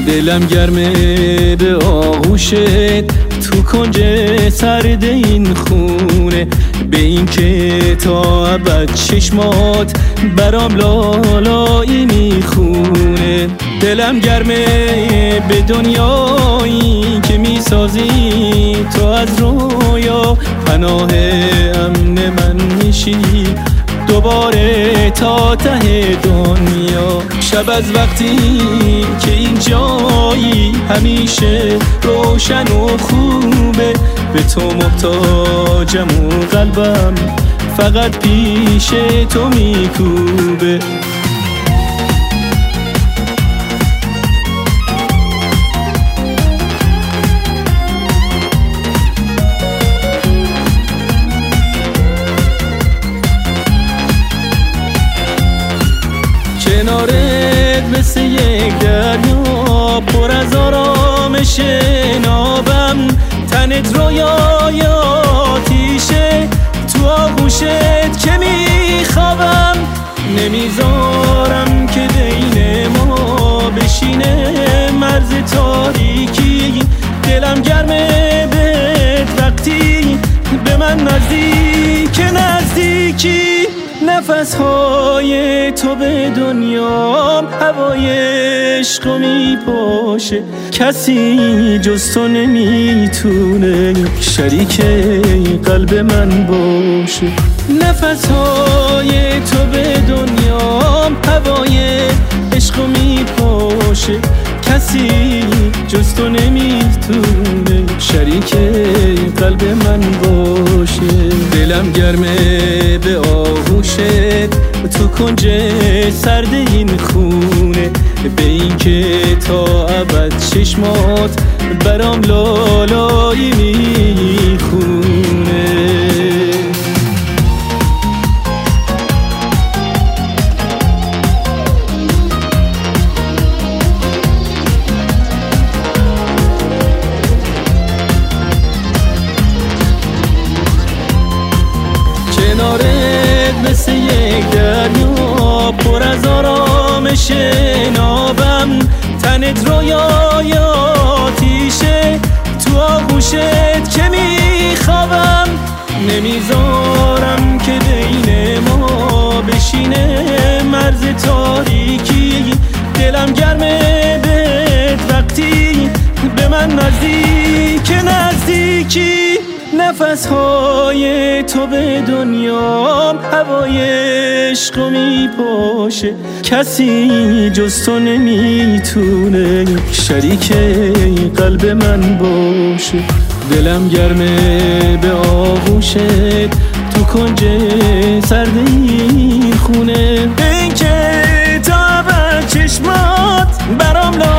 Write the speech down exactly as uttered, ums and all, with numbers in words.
دلم گرمه به آغوشت تو کنج سرد این خونه، به این که تا ابد چشمات برام لالایی میخونه. دلم گرمه به دنیایی که میسازی تو از رویا، پناه امن من میشی دوباره تا ته دنیا. شب از وقتی که این جایی همیشه روشن و خوبه، به تو محتاجم و قلبم فقط پیش تو میکوبه. کنارت مثل یک دریا پر از آرامش نابم، تنت رویای آتیشه تو آغوشت که میخوابم. نمیذارم که بین ما بشینه مرز تاریکی، دلم گرمه بهت وقتی به من نزدیک نزدیکی. نفسهای تو به دنیام هوای عشقو میپاشه، کسی جز تو نمیتونه شریک قلب من باشه. نفسهای تو به دنیام هوای عشقو میپاشه، کسی جز تو نمیتونه شریک قلب من باشه. دلم گرمه به آغوشت تو کنج سرد این خونه، به این که تا ابد چشمات برام لالایی میخونه. کنارت مثل یک دریا پر از آرامش نابم، تنت رویای آتیشه تو آغوشت که میخوابم. نمیذارم که بین ما بشینه مرز تاریکی، دلم گرمه بهت وقتی به من نزدیک نزدیکی. نفسهای تو به دنیام هوای عشقو میپاشه، کسی جز تو نمیتونه شریک قلب من باشه. دلم گرمه به آغوشت تو کنج سرد این خونه، این که تا ابد چشمات برام